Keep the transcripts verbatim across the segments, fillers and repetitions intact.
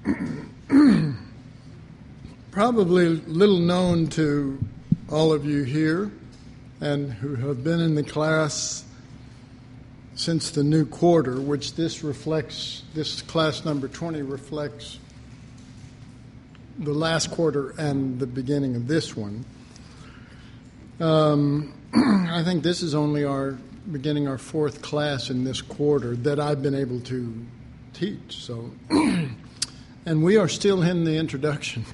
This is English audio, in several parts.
Probably little known to all of you here and who have been in the class since the new quarter, which this reflects, this class number twenty reflects the last quarter and the beginning of this one. Um, I think this is only our beginning our fourth class in this quarter that I've been able to teach. So, and we are still in the introduction.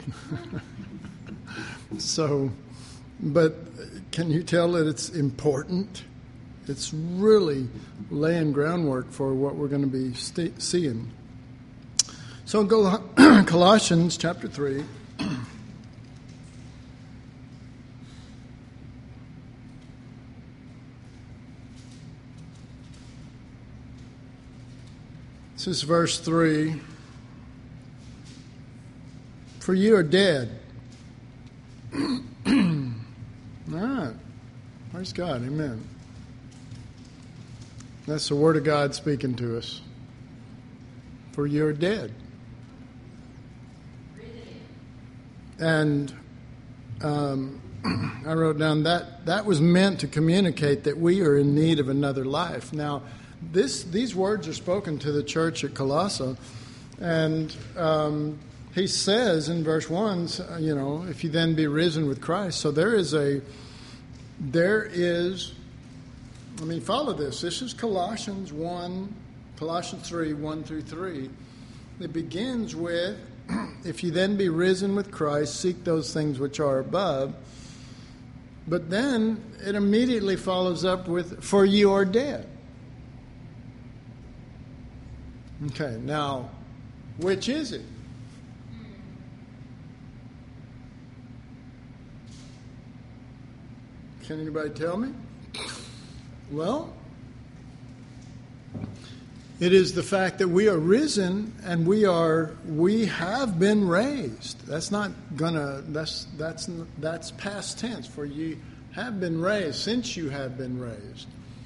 So, but can you tell that it's important? It's really laying groundwork for what we're going to be st- seeing. So, go Colossians chapter three. This is verse three. For you are dead. All right. Praise God. Amen. That's the Word of God speaking to us. For you are dead. And um, I wrote down that that was meant to communicate that we are in need of another life. Now, this these words are spoken to the church at Colossae, and um, he says in verse one, you know, if you then be risen with Christ. So there is a, there is, I mean, follow this. This is Colossians one, Colossians three, one through three. It begins with, if you then be risen with Christ, seek those things which are above. But then it immediately follows up with, for you are dead. Okay, now, which is it? Can anybody tell me? Well, it is the fact that we are risen and we are we have been raised. That's not gonna that's that's that's past tense. For you have been raised, since you have been raised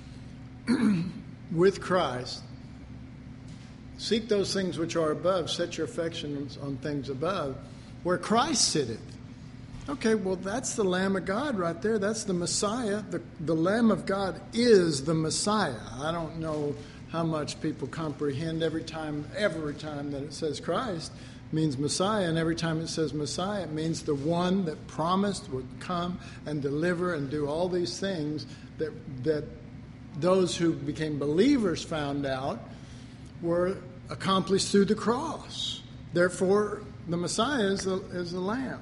with Christ. Seek those things which are above, set your affections on things above, where Christ sitteth. Okay, well, that's the Lamb of God right there. That's the Messiah. The, the Lamb of God is the Messiah. I don't know how much people comprehend every time, every time that it says Christ means Messiah, and every time it says Messiah, it means the one that promised would come and deliver and do all these things that that those who became believers found out were accomplished through the cross. Therefore, the Messiah is the, is the Lamb.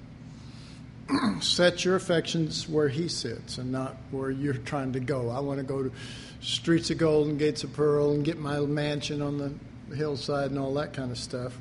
Set your affections where he sits and not where you're trying to go. I want to go to streets of gold and gates of pearl and get my mansion on the hillside and all that kind of stuff.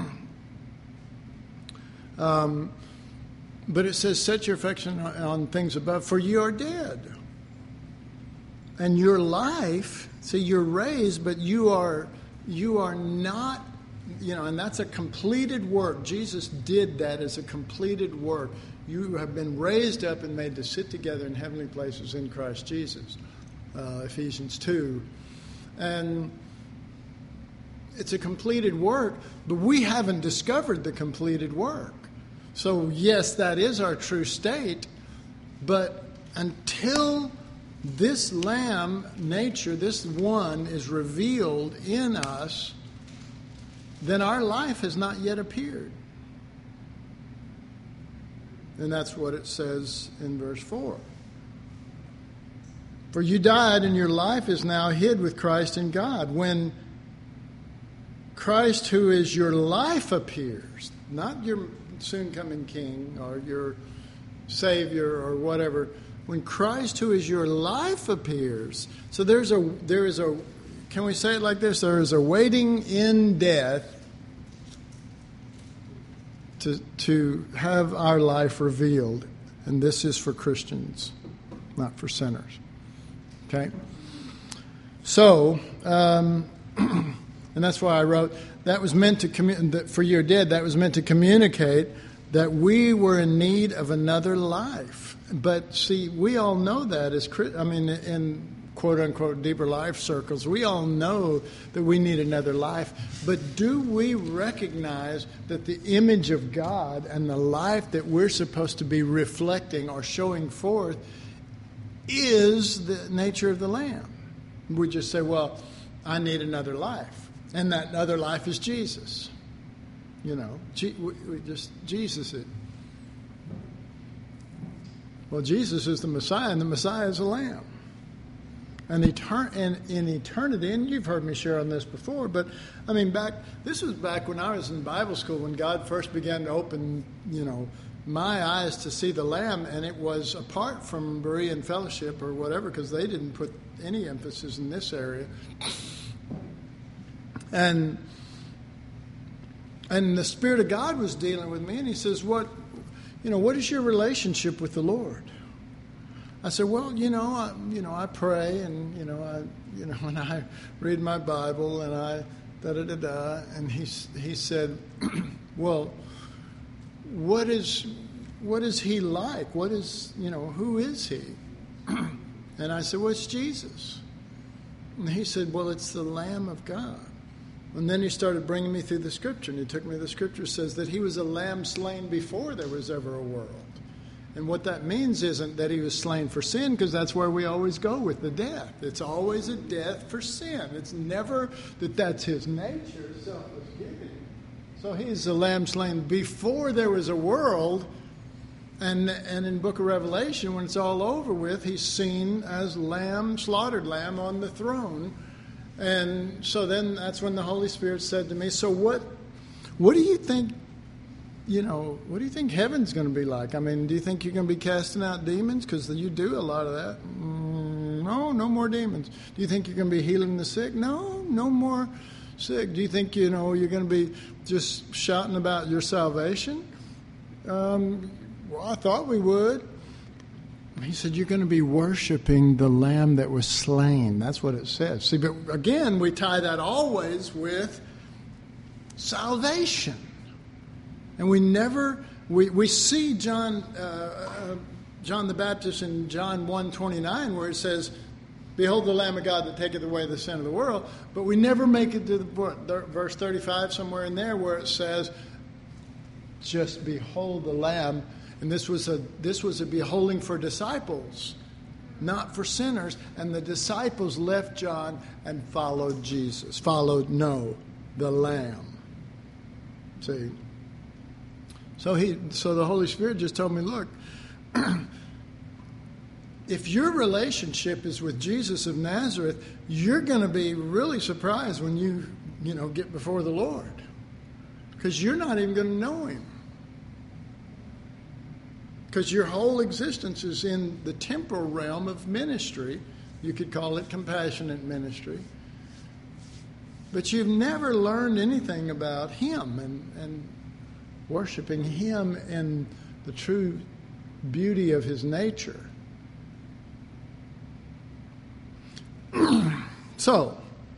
um, but it says, set your affection on, on things above, for you are dead. And your life, see, you're raised, but you are you are not, you know, and that's a completed work. Jesus did that as a completed work. You have been raised up and made to sit together in heavenly places in Christ Jesus, uh, Ephesians two. And it's a completed work, but we haven't discovered the completed work. So, yes, that is our true state, but until this Lamb nature, this one, is revealed in us, then our life has not yet appeared. And that's what it says in verse four. For you died, and your life is now hid with Christ in God. When Christ, who is your life, appears, not your soon-coming King or your Savior or whatever, when Christ, who is your life, appears. So there's a there is a can we say it like this? There is a waiting in death to to have our life revealed, and this is for Christians, not for sinners. Okay. So, um, and that's why I wrote that was meant to commu- that for you're dead. That was meant to communicate that we were in need of another life. But see, we all know that as I mean, in quote-unquote deeper life circles, we all know that we need another life. But do we recognize that the image of God and the life that we're supposed to be reflecting or showing forth is the nature of the Lamb? We just say, well, I need another life. And that other life is Jesus. You know, we just Jesus it. Well, Jesus is the Messiah, and the Messiah is a Lamb. And etern- and in eternity, and you've heard me share on this before, but I mean, back this was back when I was in Bible school, when God first began to open, you know, my eyes to see the Lamb, and it was apart from Berean fellowship or whatever, because they didn't put any emphasis in this area. And and the Spirit of God was dealing with me, and He says, "What, you know, what is your relationship with the Lord?" I said, well, you know, I, you know, I pray, and you know, I, you know, and I read my Bible, and I da da da da. And he he said, well, what is what is He like? What is, you know, who is He? And I said, well, it's Jesus. And he said, well, it's the Lamb of God. And then he started bringing me through the Scripture, and he took me to the Scripture, says that He was a lamb slain before there was ever a world. And what that means isn't that He was slain for sin, because that's where we always go with the death. It's always a death for sin. It's never that that's His nature, selfless giving. So He's a lamb slain before there was a world. And and in Book of Revelation, when it's all over with, He's seen as lamb, slaughtered lamb on the throne. And so then that's when the Holy Spirit said to me, so what, what do you think, you know, what do you think heaven's going to be like? I mean, do you think you're going to be casting out demons? Because you do a lot of that. Mm, no, no more demons. Do you think you're going to be healing the sick? No, no more sick. Do you think, you know, you're going to be just shouting about your salvation? Um, well, I thought we would. He said, you're going to be worshiping the Lamb that was slain. That's what it says. See, but again, we tie that always with salvation. And we never, we, we see John uh, uh, John the Baptist in John one twenty-nine, where it says, behold the Lamb of God that taketh away the sin of the world. But we never make it to the what, verse thirty-five, somewhere in there, where it says, just behold the Lamb. And this was a this was a beholding for disciples, not for sinners. And the disciples left John and followed Jesus. Followed, no, the Lamb. See? So he so the Holy Spirit just told me, look, if your relationship is with Jesus of Nazareth, you're going to be really surprised when you, you know, get before the Lord. Because you're not even going to know Him. Because your whole existence is in the temporal realm of ministry. You could call it compassionate ministry. But you've never learned anything about Him and, and worshiping Him in the true beauty of His nature. So,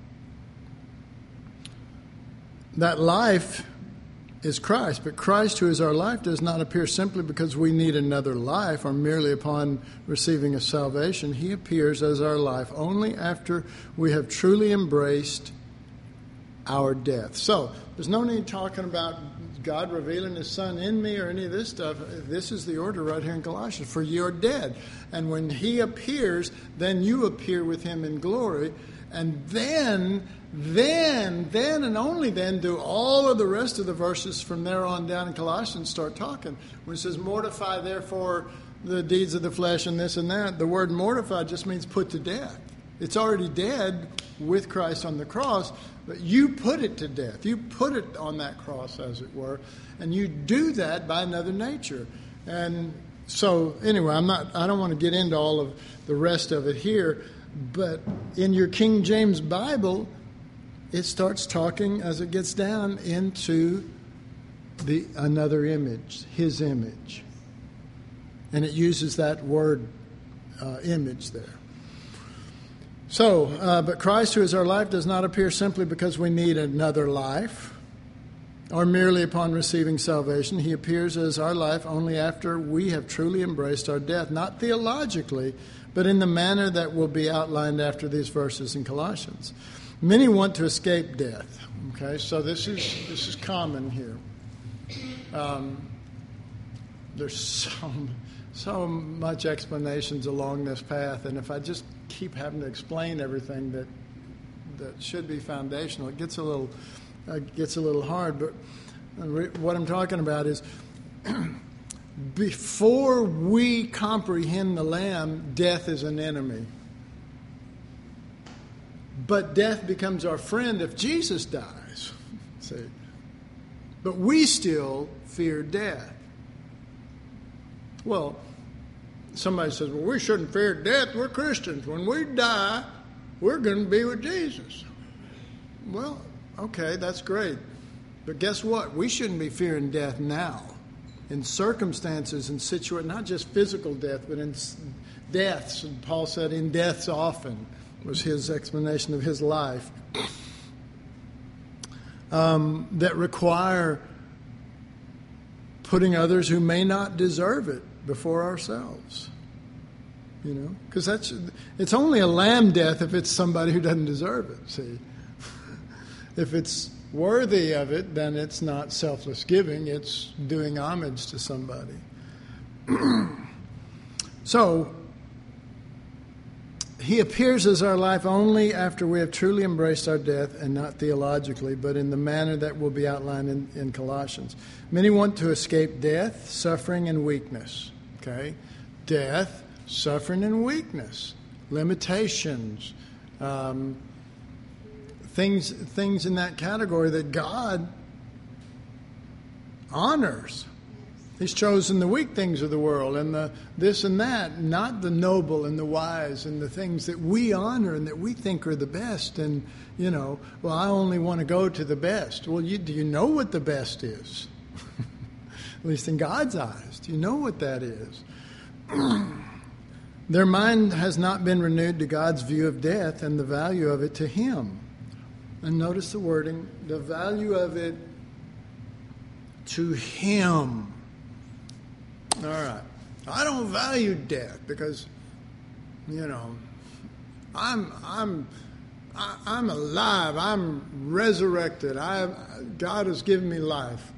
that life is Christ, but Christ, who is our life, does not appear simply because we need another life or merely upon receiving a salvation. He appears as our life only after we have truly embraced our death. So there's no need talking about God revealing His Son in me or any of this stuff. This is the order right here in Colossians. For you're dead. And when He appears, then you appear with Him in glory. And then, then, then, and only then do all of the rest of the verses from there on down in Colossians start talking. When it says, mortify therefore the deeds of the flesh and this and that, the word mortify just means put to death. It's already dead with Christ on the cross, but you put it to death. You put it on that cross, as it were, and you do that by another nature. And so, anyway, I'm not. I don't want to get into all of the rest of it here, but in your King James Bible, it starts talking as it gets down into the another image, His image, and it uses that word uh, image there. So, uh, but Christ, who is our life, does not appear simply because we need another life. or merely upon receiving salvation. He appears as our life only after we have truly embraced our death, not theologically, but in the manner that will be outlined after these verses in Colossians. Many want to escape death. Okay, so this is this is common here. Um, there's so so much explanations along this path, and if I just keep having to explain everything that that should be foundational, it gets a little uh, gets a little hard. But what I'm talking about is, before we comprehend the Lamb, death is an enemy. But death becomes our friend if Jesus dies. See? But we still fear death. Well, somebody says, well, we shouldn't fear death. We're Christians. When we die, we're going to be with Jesus. Well, okay, that's great. But guess what? We shouldn't be fearing death now. In circumstances and situations, not just physical death, but in deaths. And Paul said, in deaths often, was his explanation of his life, um, that require putting others who may not deserve it before ourselves. You know, because that's it's only a lamb death if it's somebody who doesn't deserve it. See, if it's worthy of it, then it's not selfless giving; it's doing homage to somebody. So, he appears as our life only after we have truly embraced our death, and not theologically, but in the manner that will be outlined in, in Colossians. Many want to escape death, suffering, and weakness. Okay? Death, suffering, and weakness. Limitations. Um, things, things in that category that God honors. He's chosen the weak things of the world and the this and that, not the noble and the wise and the things that we honor and that we think are the best. And, you know, well, I only want to go to the best. Well, you, do you know what the best is? At least in God's eyes. Do you know what that is? Their mind has not been renewed to God's view of death and the value of it to Him. And notice the wording, the value of it to Him. All right. I don't value death because, you know, I'm I'm I, I'm alive. I'm resurrected. I God has given me life.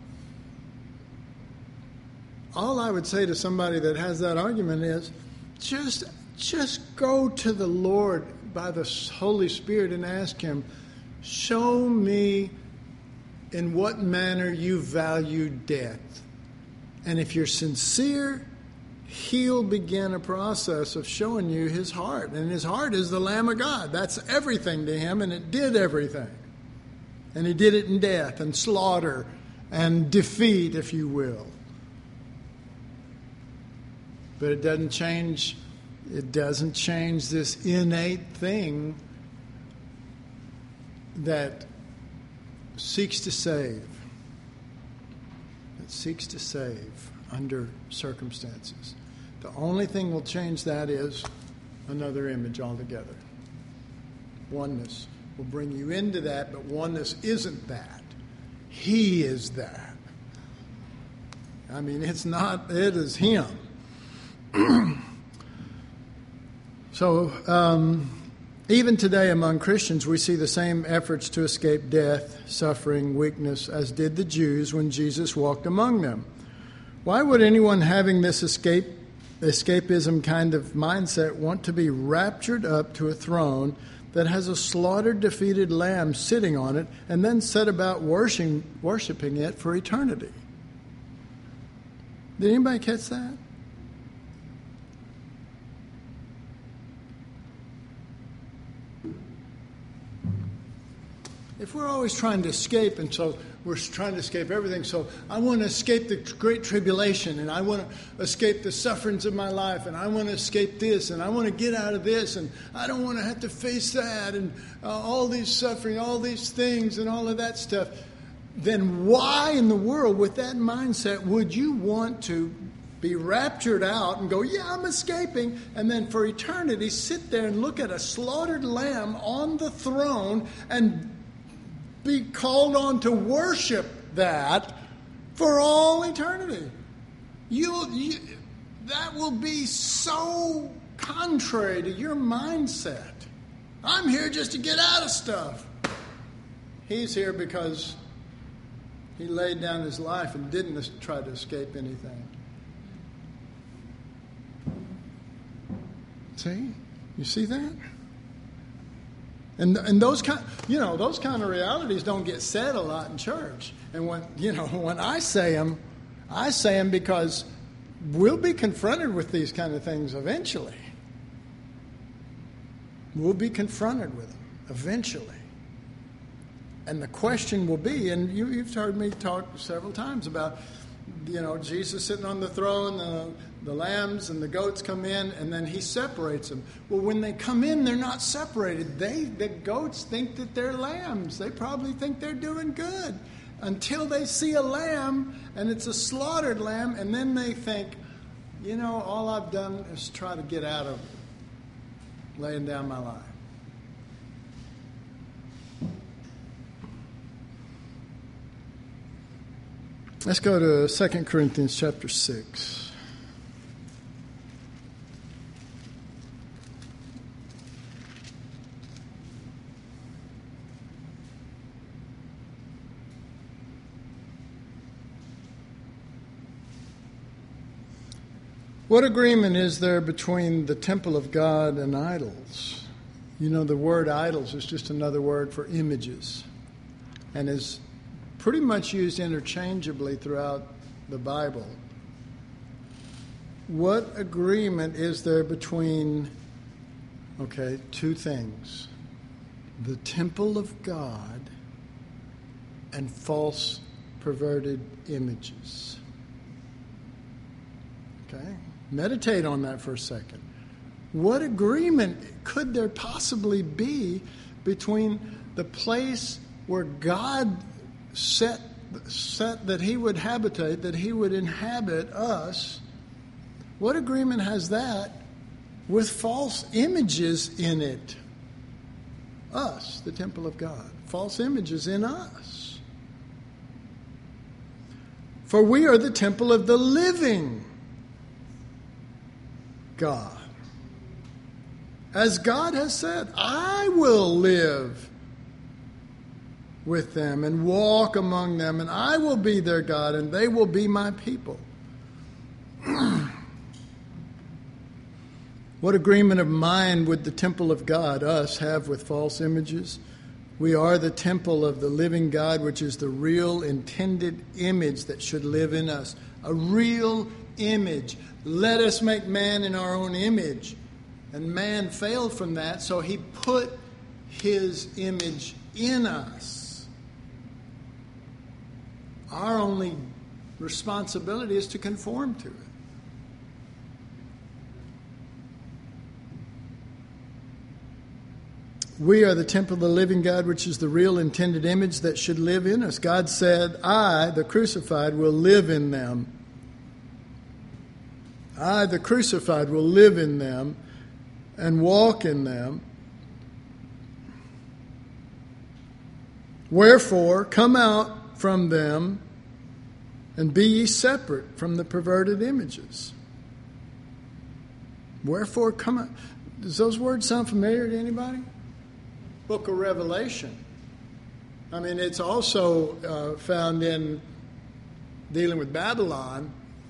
All I would say to somebody that has that argument is, just just go to the Lord by the Holy Spirit and ask Him, show me in what manner you value death. And if you're sincere, He'll begin a process of showing you His heart. And His heart is the Lamb of God. That's everything to Him, and it did everything. And He did it in death and slaughter and defeat, if you will. But it doesn't change, it doesn't change this innate thing that seeks to save. That seeks to save under circumstances. The only thing will change that is another image altogether. Oneness will bring you into that, but oneness isn't that. He is that. I mean, it's not, it is Him. So, um, even today among Christians, we see the same efforts to escape death, suffering, weakness, as did the Jews when Jesus walked among them. Why would anyone having this escape, escapism kind of mindset want to be raptured up to a throne that has a slaughtered, defeated lamb sitting on it and then set about worshiping, worshiping it for eternity? Did anybody catch that? If we're always trying to escape, and so we're trying to escape everything, so I want to escape the great tribulation, and I want to escape the sufferings of my life, and I want to escape this, and I want to get out of this, and I don't want to have to face that, and uh, all these suffering, all these things, and all of that stuff, then why in the world, with that mindset, would you want to be raptured out and go, yeah, I'm escaping, and then for eternity sit there and look at a slaughtered lamb on the throne and be called on to worship that for all eternity. You'll, you, that will be so contrary to your mindset. I'm here just to get out of stuff. He's here because he laid down his life and didn't try to escape anything. See? You see that? And and those kind, you know, those kind of realities don't get said a lot in church. And when, you know, when I say them, I say them because we'll be confronted with these kind of things eventually. We'll be confronted with them eventually. And the question will be, and you, you've heard me talk several times about, you know, Jesus sitting on the throne, the, the lambs and the goats come in, and then he separates them. Well, when they come in, they're not separated. They, the goats think that they're lambs. They probably think they're doing good until they see a lamb, and it's a slaughtered lamb, and then they think, you know, all I've done is try to get out of laying down my life. Let's go to Second Corinthians chapter six. What agreement is there between the temple of God and idols? You know, the word idols is just another word for images, and is pretty much used interchangeably throughout the Bible. What agreement is there between, okay, two things: the temple of God and false perverted images? Okay? Meditate on that for a second. What agreement could there possibly be between the place where God set, set that he would habitate, that he would inhabit us? What agreement has that with false images in it? Us, the temple of God. False images in us. For we are the temple of the living God. As God has said, I will live with them and walk among them, and I will be their God, and they will be my people. What agreement of mind would the temple of God, us, have with false images? We are the temple of the living God, which is the real intended image that should live in us. A real image. Let us make man in our own image. And man failed from that, so he put his image in us. Our only responsibility is to conform to it. We are the temple of the living God, which is the real intended image that should live in us. God said, I, the crucified, will live in them. I, the crucified, will live in them and walk in them. Wherefore, come out from them and be ye separate from the perverted images. Wherefore, come out. Does those words sound familiar to anybody? Book of Revelation. I mean, it's also uh, found in dealing with Babylon,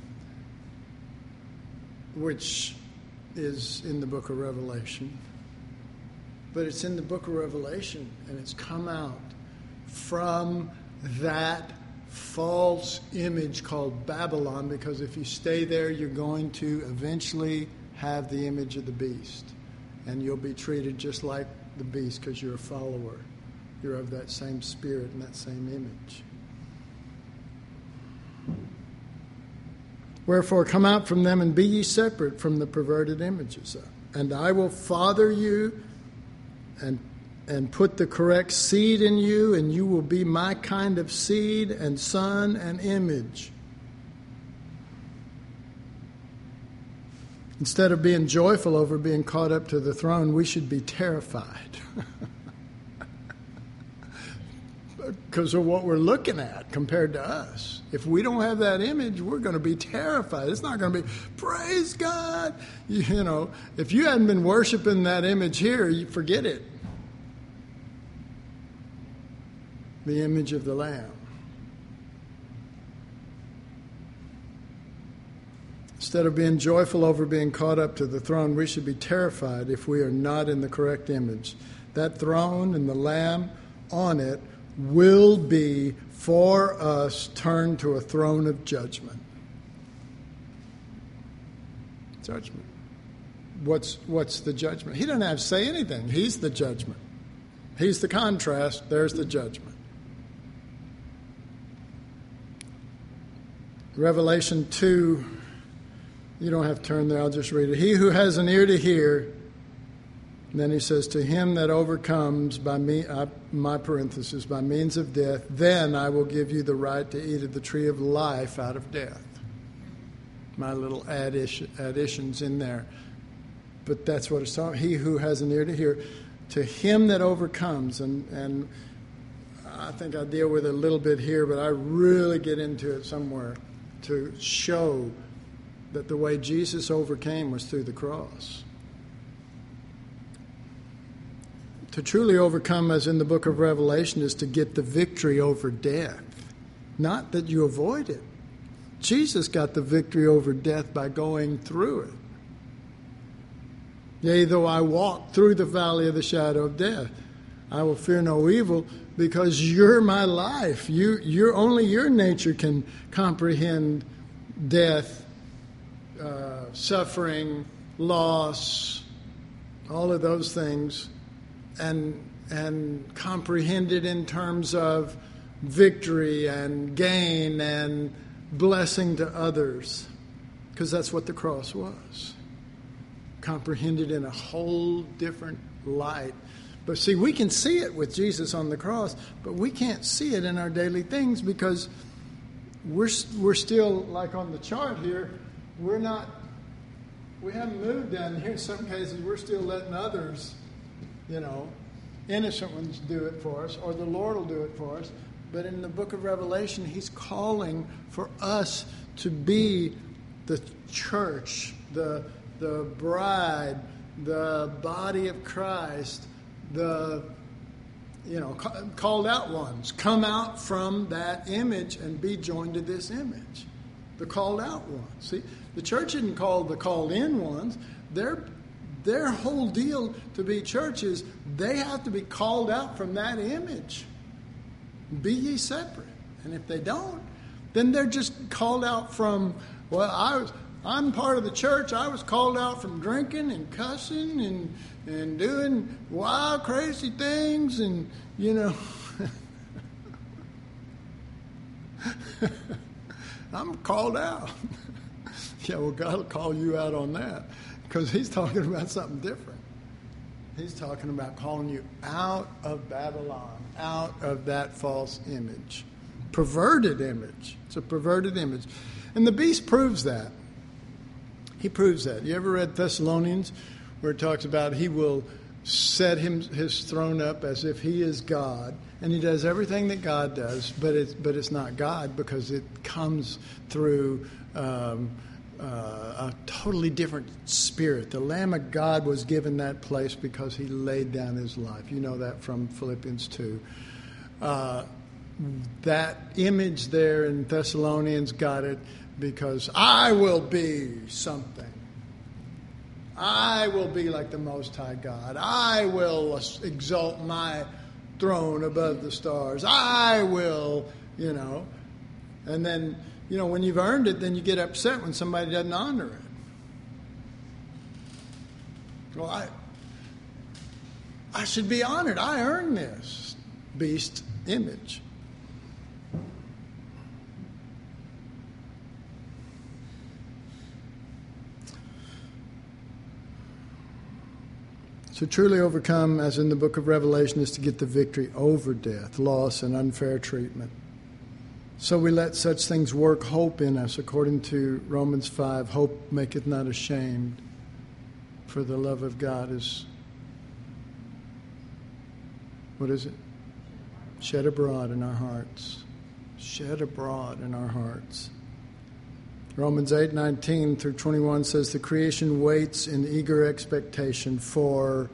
which is in the book of Revelation. But it's in the book of Revelation, and it's come out from that false image called Babylon, because if you stay there, you're going to eventually have the image of the beast. And you'll be treated just like the beast because you're a follower. You're of that same spirit and that same image. Wherefore, come out from them and be ye separate from the perverted images. And I will father you and and put the correct seed in you, and you will be my kind of seed and son and image. Instead of being joyful over being caught up to the throne, we should be terrified. because of what we're looking at compared to us. If we don't have that image, we're going to be terrified. It's not going to be, praise God. You, you know, if you hadn't been worshiping that image here, you forget it. The image of the Lamb. Instead of being joyful over being caught up to the throne, we should be terrified if we are not in the correct image. That throne and the Lamb on it will be for us turned to a throne of judgment. Judgment. What's what's the judgment? He doesn't have to say anything. He's the judgment. He's the contrast. There's the judgment. Revelation two, you don't have to turn there, I'll just read it. He who has an ear to hear, and then he says, to him that overcomes by me, uh, my parenthesis, by means of death, then I will give you the right to eat of the tree of life out of death. My little addition, additions in there. But that's what it's talking. He who has an ear to hear, to him that overcomes, and, and I think I deal with it a little bit here, but I really get into it somewhere to show that the way Jesus overcame was through the cross. To truly overcome, as in the book of Revelation, is to get the victory over death. Not that you avoid it. Jesus got the victory over death by going through it. Yea, though I walk through the valley of the shadow of death, I will fear no evil, because you're my life. You, you're only your nature can comprehend death, uh, suffering, loss, all of those things. And and comprehend it in terms of victory and gain and blessing to others, because that's what the cross was. Comprehended in a whole different light. But see, we can see it with Jesus on the cross, but we can't see it in our daily things because we're we're still, like on the chart here, we're not, we haven't moved down here. In some cases, we're still letting others, you know, innocent ones do it for us, or the Lord will do it for us. But in the book of Revelation, he's calling for us to be the church, the the bride, the body of Christ, the, you know, called out ones. Come out from that image and be joined to this image. The called out ones. See, the church isn't called the called in ones. They're Their whole deal to be church is they have to be called out from that image. Be ye separate. And if they don't, then they're just called out from, well, I was, I'm part of the church. I was called out from drinking and cussing and, and doing wild, crazy things. And, you know, I'm called out. Yeah, well, God will call you out on that. Because he's talking about something different. He's talking about calling you out of Babylon, out of that false image. Perverted image. It's a perverted image. And the beast proves that. He proves that. You ever read Thessalonians, where it talks about he will set him, his throne up as if he is God, and he does everything that God does, but it's, but it's not God because it comes through Um, Uh, a totally different spirit. The Lamb of God was given that place because he laid down his life. You know that from Philippians two. Uh, that image there in Thessalonians got it because I will be something. I will be like the Most High God. I will exalt my throne above the stars. I will, you know, and then, you know, when you've earned it, then you get upset when somebody doesn't honor it. Well, I, I should be honored. I earned this beast image. To truly overcome, as in the book of Revelation, is to get the victory over death, loss, and unfair treatment. So we let such things work hope in us, according to Romans five. Hope maketh not ashamed, for the love of God is, what is it? Shed abroad in our hearts. Shed abroad in our hearts. Romans eight nineteen through twenty-one says, the creation waits in eager expectation for,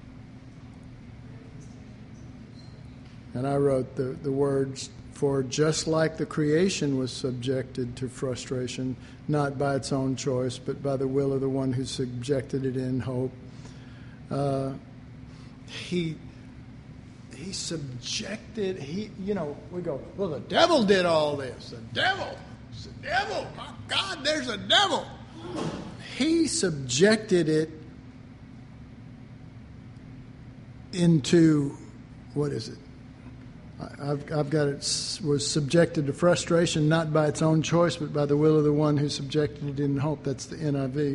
and I wrote the, the words, for just like the creation was subjected to frustration, not by its own choice, but by the will of the one who subjected it in hope. Uh, he he subjected, he, you know, we go, well, the devil did all this. The devil. It's the devil. My God, there's a devil. He subjected it into, what is it? I've, I've got it, was subjected to frustration, not by its own choice, but by the will of the one who subjected it in hope. That's the N I V.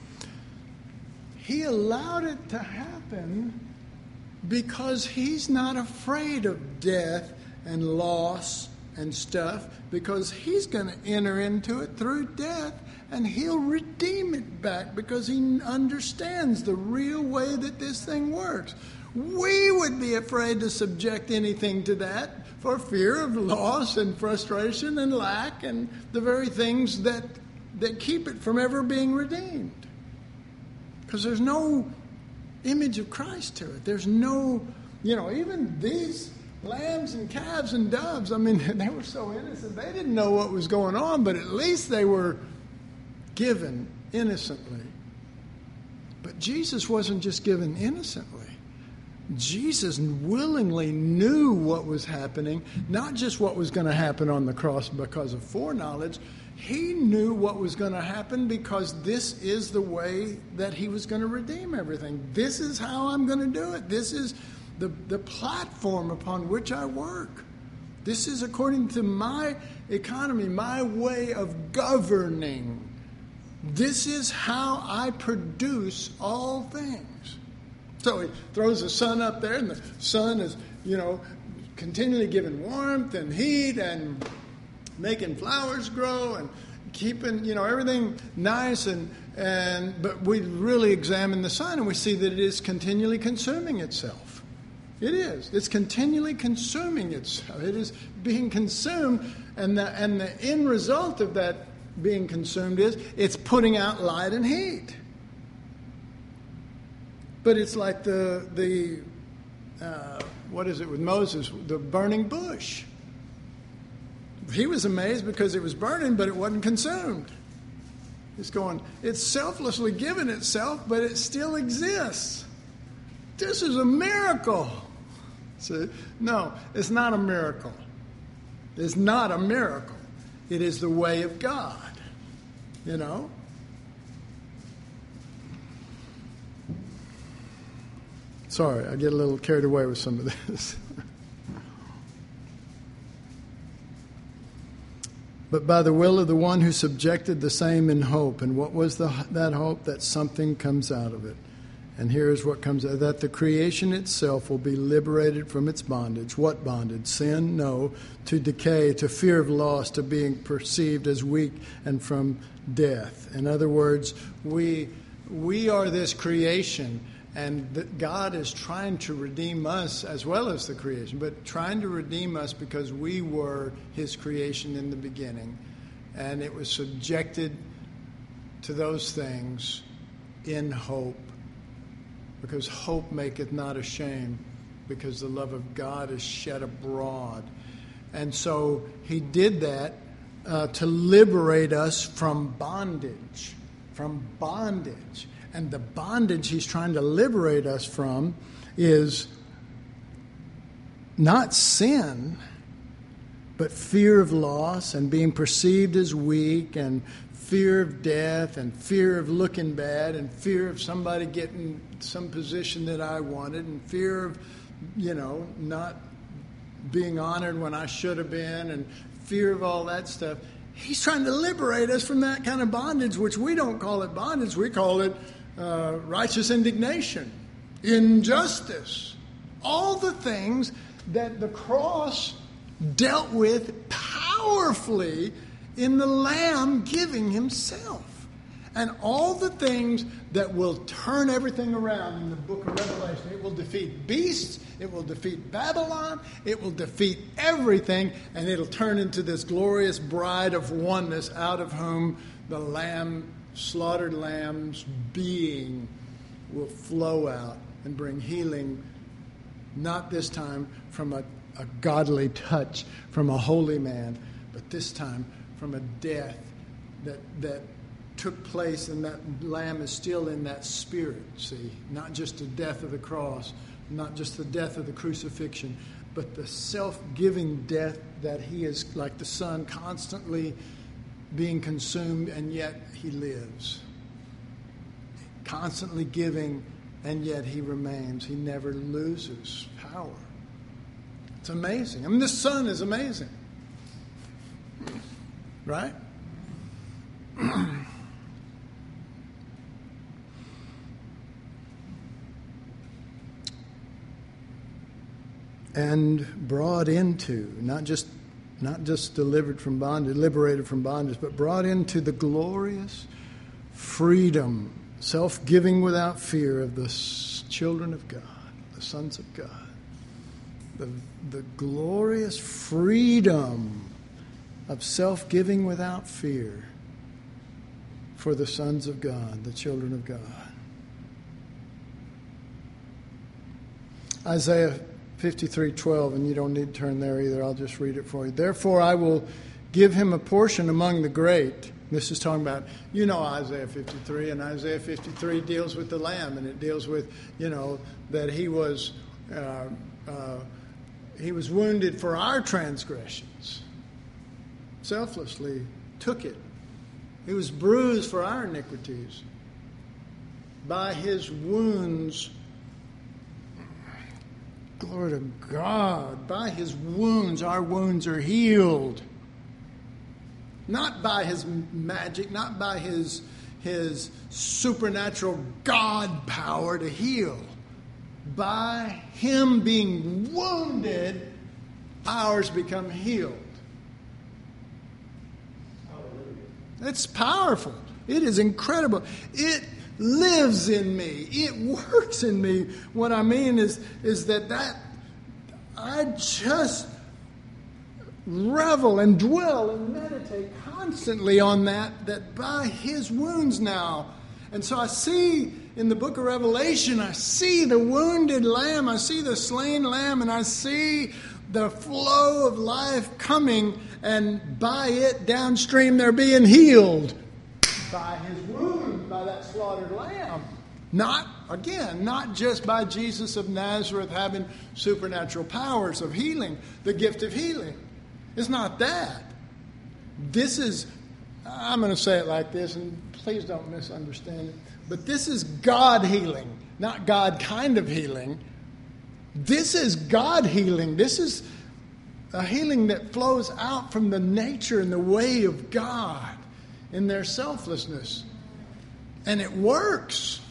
He allowed it to happen because he's not afraid of death and loss and stuff, because he's going to enter into it through death, and he'll redeem it back because he understands the real way that this thing works. We would be afraid to subject anything to that for fear of loss and frustration and lack and the very things that that keep it from ever being redeemed. Because there's no image of Christ to it. There's no, you know, even these lambs and calves and doves, I mean, they were so innocent. They didn't know what was going on, but at least they were given innocently. But Jesus wasn't just given innocently. Jesus willingly knew what was happening, not just what was going to happen on the cross because of foreknowledge. He knew what was going to happen because this is the way that he was going to redeem everything. This is how I'm going to do it. This is the, the platform upon which I work. This is according to my economy, my way of governing. This is how I produce all things. So he throws the sun up there, and the sun is, you know, continually giving warmth and heat and making flowers grow and keeping, you know, everything nice. And, and but we really examine the sun, and we see that it is continually consuming itself. It is. It's continually consuming itself. It is being consumed, and the, and the end result of that being consumed is it's putting out light and heat. But it's like the, the uh, what is it with Moses, the burning bush. He was amazed because it was burning, but it wasn't consumed. It's going, it's selflessly given itself, but it still exists. This is a miracle. See? No, it's not a miracle. It's not a miracle. It is the way of God, you know? Sorry, I get a little carried away with some of this. But by the will of the one who subjected the same in hope. And what was the, that hope? That something comes out of it. And here's what comes out. That the creation itself will be liberated from its bondage. What bondage? Sin? No. To decay, to fear of loss, to being perceived as weak, and from death. In other words, we we are this creation. And that God is trying to redeem us as well as the creation, but trying to redeem us because we were his creation in the beginning. And it was subjected to those things in hope, because hope maketh not ashamed, because the love of God is shed abroad. And so he did that uh, to liberate us from bondage, from bondage. And the bondage he's trying to liberate us from is not sin, but fear of loss and being perceived as weak, and fear of death, and fear of looking bad, and fear of somebody getting some position that I wanted, and fear of, you know, not being honored when I should have been, and fear of all that stuff. He's trying to liberate us from that kind of bondage, which we don't call it bondage. We call it uh, righteous indignation, injustice, all the things that the cross dealt with powerfully in the Lamb giving himself. And all the things that will turn everything around in the book of Revelation. It will defeat beasts. It will defeat Babylon. It will defeat everything. And it'll turn into this glorious bride of oneness out of whom the lamb, slaughtered lamb's being will flow out and bring healing, not this time from a, a godly touch from a holy man, but this time from a death that that took place, and that lamb is still in that spirit, see? Not just the death of the cross, not just the death of the crucifixion, but the self-giving death that he is, like the sun, constantly being consumed, and yet he lives. Constantly giving, and yet he remains. He never loses power. It's amazing. I mean, the sun is amazing. Right? And brought into, not just not just delivered from bondage, liberated from bondage, but brought into the glorious freedom, self-giving without fear of the children of God, the sons of God. The, the glorious freedom of self-giving without fear for the sons of God, the children of God. Isaiah fifty-three twelve, and you don't need to turn there either. I'll just read it for you. Therefore, I will give him a portion among the great. This is talking about, you know, Isaiah fifty-three, and Isaiah fifty-three deals with the Lamb, and it deals with, you know, that he was uh, uh, he was wounded for our transgressions, selflessly took it. He was bruised for our iniquities. By his wounds, glory to God, by his wounds, our wounds are healed. Not by his magic, not by his, his supernatural God power to heal. By him being wounded, ours become healed. It's powerful. It is incredible. It lives in me. It works in me. What I mean is, is that, that I just revel and dwell and meditate constantly on that, that by his wounds now. And so I see in the book of Revelation, I see the wounded lamb, I see the slain lamb, and I see the flow of life coming, and by it downstream they're being healed. By his wound, by that slaughtered lamb. Not, again, not just by Jesus of Nazareth having supernatural powers of healing, the gift of healing. It's not that. This is, I'm going to say it like this, and please don't misunderstand it, but this is God healing, not God kind of healing. This is God healing. This is a healing that flows out from the nature and the way of God in their selflessness. And it works.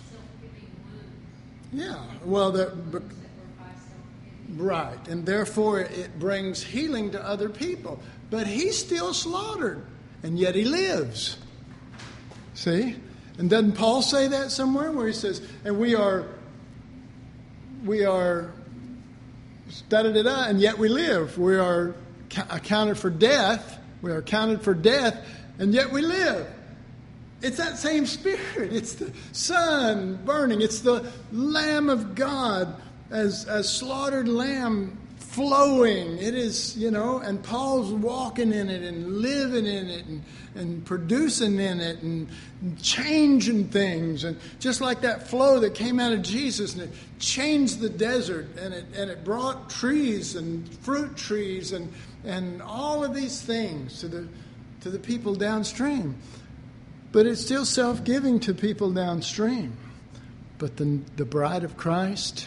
Yeah. Well, the, but, right. And therefore it brings healing to other people. But he's still slaughtered. And yet he lives. See? And doesn't Paul say that somewhere where he says, and we are, we are, da-da-da-da, and yet we live. We are accounted for death. We are accounted for death. And yet we live. It's that same spirit. It's the sun burning. It's the Lamb of God as a slaughtered lamb flowing. It is, you know, and Paul's walking in it and living in it and, and producing in it and changing things. And just like that flow that came out of Jesus, and it changed the desert, and it and it brought trees and fruit trees and and all of these things to the to the people downstream. But it's still self-giving to people downstream. But the, the bride of Christ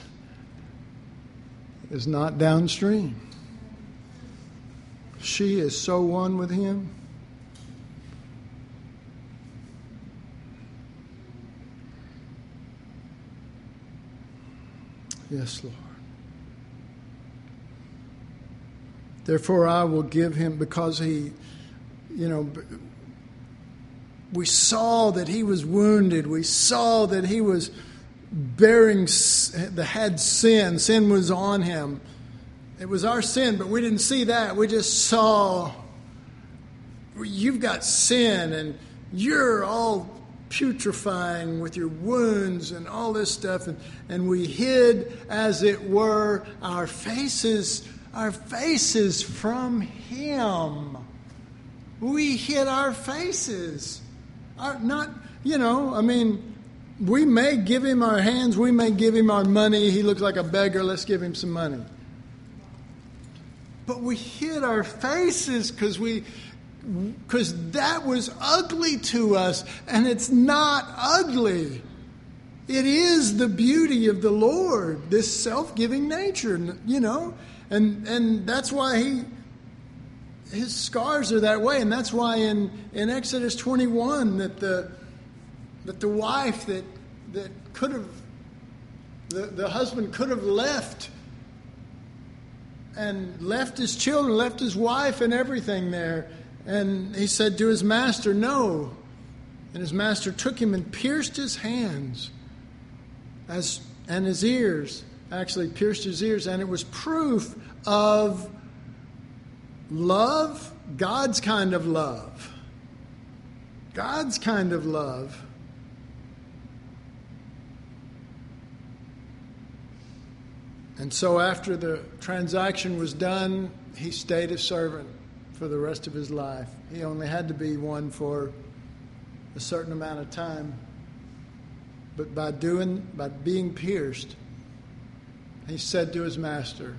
is not downstream. She is so one with him. Yes, Lord. Therefore I will give him, because he, you know, we saw that he was wounded. We saw that he was bearing, that had sin. Sin was on him. It was our sin, but we didn't see that. We just saw, you've got sin and you're all putrefying with your wounds and all this stuff. And, and we hid, as it were, our faces, our faces from him. We hid our faces. Our, not, you know, I mean, we may give him our hands. We may give him our money. He looks like a beggar. Let's give him some money. But we hid our faces because we, because that was ugly to us, and it's not ugly. It is the beauty of the Lord, this self-giving nature, you know, and and that's why he, his scars are that way, and that's why in, in Exodus twenty-one that the that the wife that that could have, the, the husband could have left. And left his children, left his wife and everything there. And he said to his master, no. And his master took him and pierced his hands as and his ears. Actually pierced his ears. And it was proof of love, God's kind of love. God's kind of love. And so after the transaction was done, he stayed a servant for the rest of his life. He only had to be one for a certain amount of time. But by doing, by being pierced, he said to his master,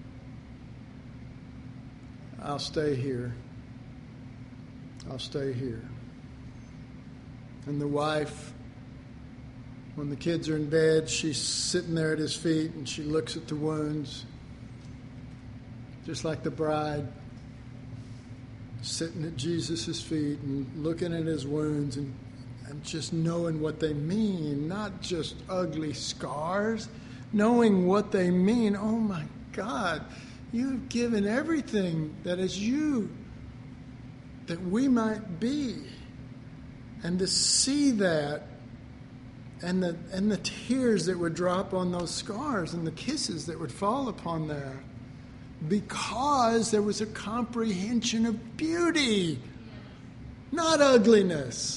I'll stay here. I'll stay here. And the wife, when the kids are in bed, she's sitting there at his feet and she looks at the wounds, just like the bride, sitting at Jesus' feet and looking at his wounds and, and just knowing what they mean, not just ugly scars, knowing what they mean. Oh my God, you've given everything that is you, that we might be. And to see that, And the and the tears that would drop on those scars and the kisses that would fall upon there, because there was a comprehension of beauty, not ugliness.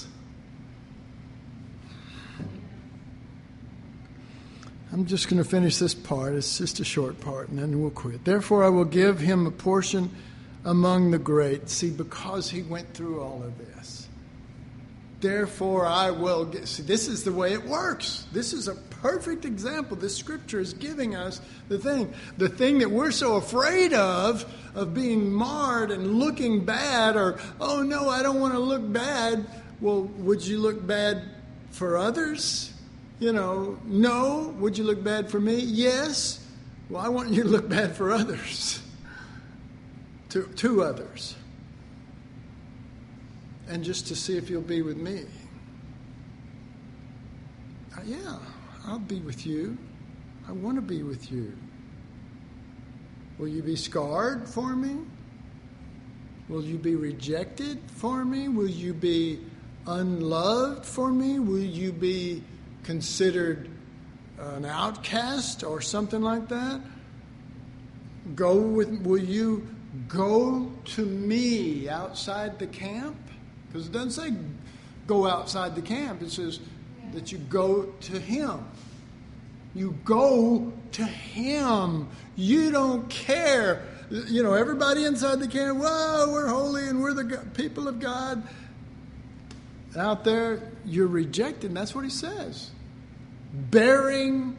I'm just going to finish this part. It's just a short part, and then we'll quit. Therefore, I will give him a portion among the great. See, because he went through all of this. Therefore, I will get. See, this is the way it works. This is a perfect example. This scripture is giving us the thing. The thing that we're so afraid of, of being marred and looking bad, or, oh no, I don't want to look bad. Well, would you look bad for others? You know, no. Would you look bad for me? Yes. Well, I want you to look bad for others. to, to others. And just to see if you'll be with me. Uh, yeah, I'll be with you. I want to be with you. Will you be scarred for me? Will you be rejected for me? Will you be unloved for me? Will you be considered an outcast or something like that? Go with, will you go to me outside the camp? Because it doesn't say go outside the camp. It says that you go to him. You go to him. You don't care. You know, everybody inside the camp, whoa, we're holy and we're the people of God. Out there, you're rejected. And that's what he says. Bearing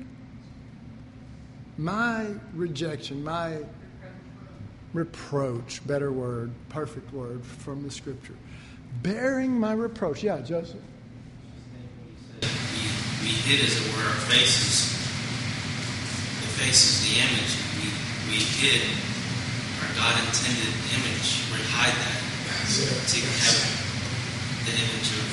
my rejection, my reproach, better word, perfect word from the scripture. Bearing my reproach. Yeah, Joseph. We, we hid, as it were, our faces. The face is the image. We, we hid our God-intended image. We hide that. To have the image of,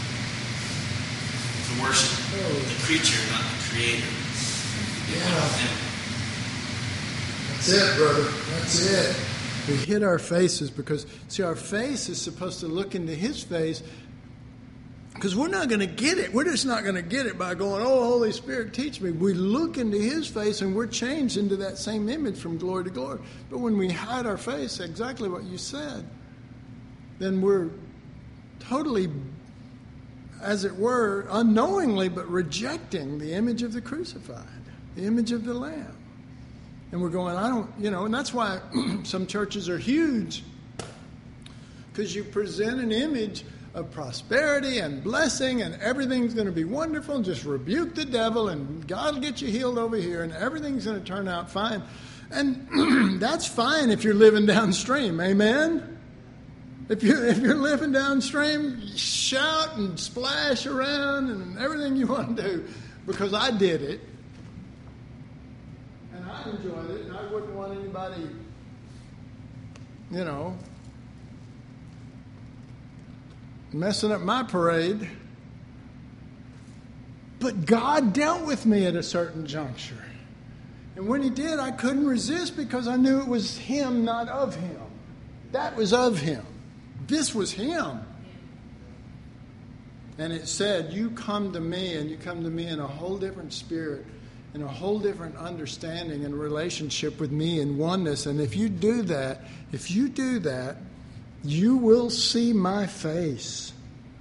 to worship oh. the creature, not the creator. Yeah. That's it, brother. That's it. We hid our faces because, see, our face is supposed to look into his face Because we're not going to get it. We're just not going to get it by going, oh, Holy Spirit, teach me. We look into his face and we're changed into that same image from glory to glory. But when we hide our face, exactly what you said, then we're totally, as it were, unknowingly, but rejecting the image of the crucified, the image of the Lamb. And we're going, I don't, you know, and that's why some churches are huge. Because you present an image of prosperity and blessing and everything's going to be wonderful and just rebuke the devil and God will get you healed over here and everything's going to turn out fine. And that's fine if you're living downstream. Amen? If you're, if you're living downstream, shout and splash around and everything you want to do, because I did it. And I enjoyed it, and I wouldn't want anybody, you know, messing up my parade. But God dealt with me at a certain juncture. And when he did, I couldn't resist because I knew it was him, not of him. That was of him. This was him. And it said, you come to me, and you come to me in a whole different spirit, in a whole different understanding and relationship with me in oneness. And if you do that, if you do that, you will see my face.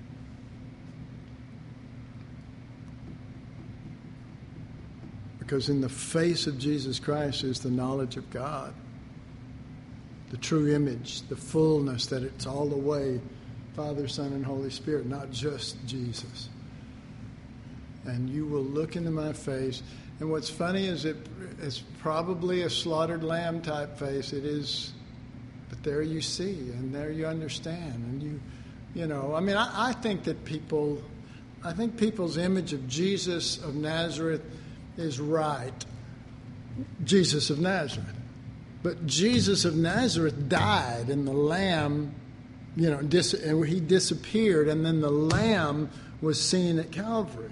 Because in the face of Jesus Christ is the knowledge of God. The true image, the fullness, that it's all the way Father, Son, and Holy Spirit, not just Jesus. And you will look into my face. And what's funny is it, it's probably a slaughtered lamb type face. It is. But there you see, and there you understand, and you, you know, I mean, I, I think that people, I think people's image of Jesus of Nazareth is right. Jesus of Nazareth. But Jesus of Nazareth died, and the Lamb, you know, dis- and he disappeared, and then the Lamb was seen at Calvary.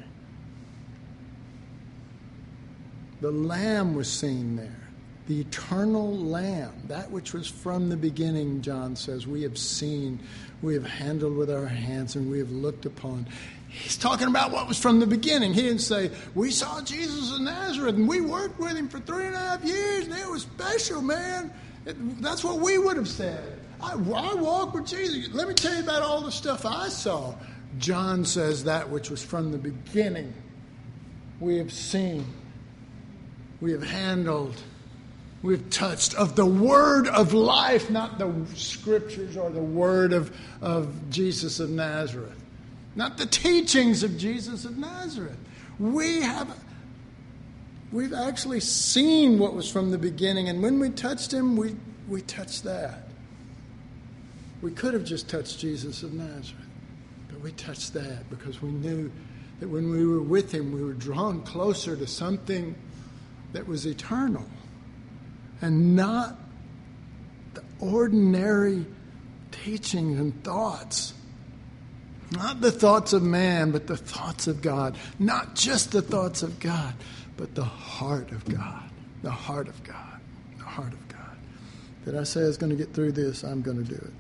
The Lamb was seen there. The eternal Lamb, that which was from the beginning, John says, we have seen, we have handled with our hands, and we have looked upon. He's talking about what was from the beginning. He didn't say, we saw Jesus of Nazareth, and we worked with him for three and a half years, and it was special, man. It, that's what we would have said. I, I walked with Jesus. Let me tell you about all the stuff I saw. John says that which was from the beginning. We have seen, we have handled, we've touched of the word of life, not the scriptures or the word of, of Jesus of Nazareth. Not the teachings of Jesus of Nazareth. We have, we've actually seen what was from the beginning, and when we touched him, we, we touched that. We could have just touched Jesus of Nazareth, but we touched that because we knew that when we were with him, we were drawn closer to something that was eternal and not the ordinary teachings and thoughts. Not the thoughts of man, but the thoughts of God. Not just the thoughts of God, but the heart of God. The heart of God. The heart of God. Did I say I was going to get through this? I'm going to do it.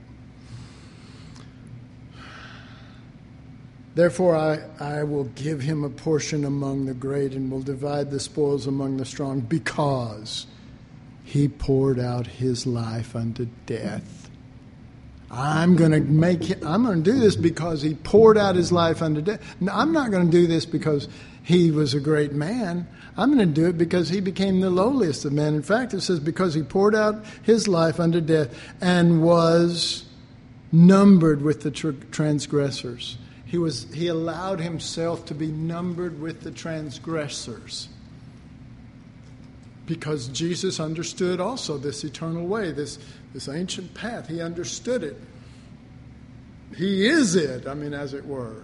Therefore, I, I will give him a portion among the great and will divide the spoils among the strong, because he poured out his life unto death. I'm going to make it, I'm going to do this because he poured out his life unto death. No, I'm not going to do this because he was a great man. I'm going to do it because he became the lowliest of men. In fact, it says because he poured out his life unto death and was numbered with the tr- transgressors. He was, he allowed himself to be numbered with the transgressors. Because Jesus understood also this eternal way, this, this ancient path. He understood it. He is it, I mean, as it were.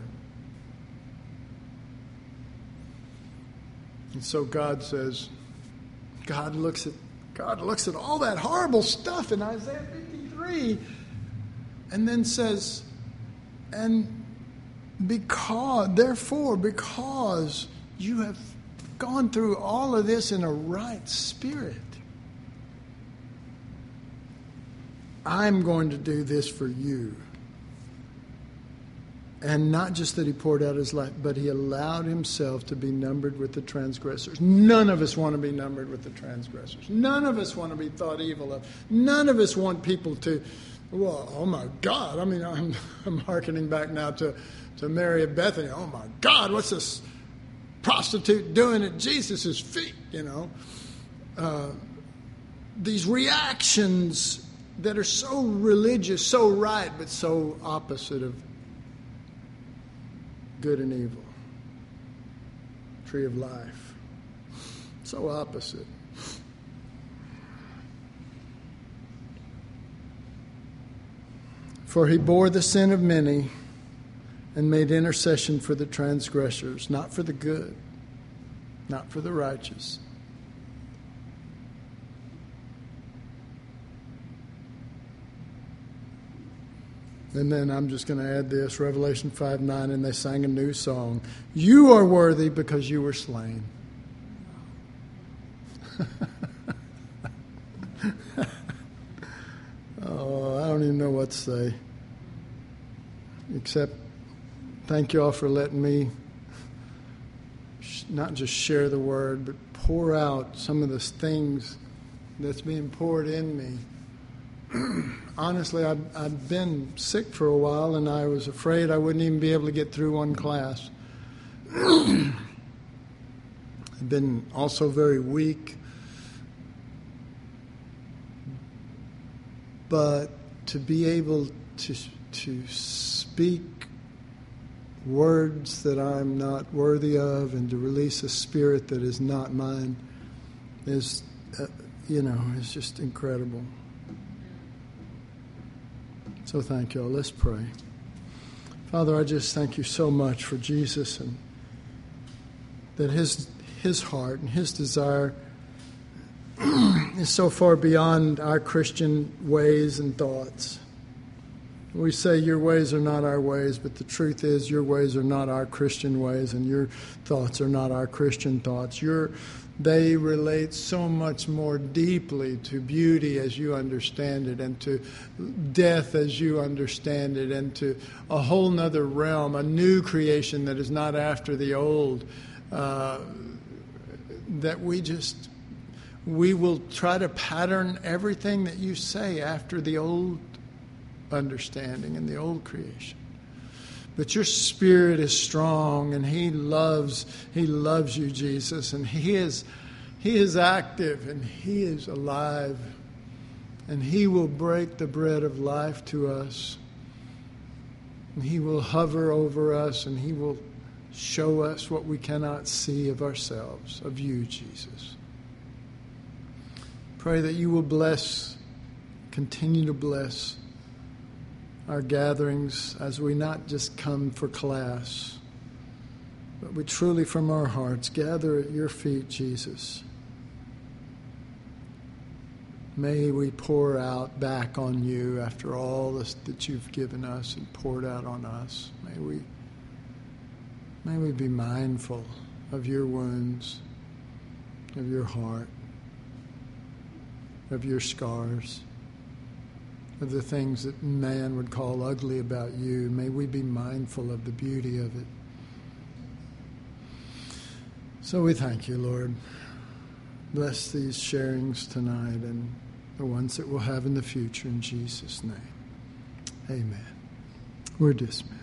And so God says, God looks at God looks at all that horrible stuff in Isaiah fifty-three and then says, and because, therefore, because you have gone through all of this in a right spirit, I'm going to do this for you. And not just that he poured out his life, but he allowed himself to be numbered with the transgressors. None of us want to be numbered with the transgressors. None of us want to be thought evil of. None of us want people to, well, oh my God. I mean, I'm, I'm hearkening back now to, to Mary of Bethany. Oh my God, what's this prostitute doing at Jesus' feet, you know? Uh, these reactions that are so religious, so right, but so opposite of good and evil. Tree of life. So opposite. For he bore the sin of many and made intercession for the transgressors, not for the good, not for the righteous. And then I'm just going to add this, Revelation five nine, and they sang a new song. You are worthy because you were slain. Oh, I don't even know what to say. Except thank you all for letting me not just share the word, but pour out some of the things that's being poured in me. Honestly, I've, I've been sick for a while, and I was afraid I wouldn't even be able to get through one class. I've been also very weak. But to be able to, to speak words that I'm not worthy of and to release a spirit that is not mine is, uh, you know, is just incredible. So thank you all. Let's pray. Father, I just thank you so much for Jesus, and that his his heart and his desire is so far beyond our Christian ways and thoughts. We say your ways are not our ways, but the truth is your ways are not our Christian ways, and your thoughts are not our Christian thoughts. Your They relate so much more deeply to beauty as you understand it, and to death as you understand it, and to a whole nother realm, a new creation that is not after the old, uh, that we just, we will try to pattern everything that you say after the old understanding and the old creation. But your spirit is strong, and he loves, he loves you, Jesus, and he is, he is active, and he is alive, and he will break the bread of life to us, and he will hover over us, and he will show us what we cannot see of ourselves, of you, Jesus. Pray that you will bless, continue to bless our gatherings as we not just come for class, but we truly from our hearts gather at your feet, Jesus. May we pour out back on you after all this that you've given us and poured out on us. May we, may we be mindful of your wounds, of your heart, of your scars, of the things that man would call ugly about you. May we be mindful of the beauty of it. So we thank you, Lord. Bless these sharings tonight and the ones that we'll have in the future, in Jesus' name. Amen. We're dismissed.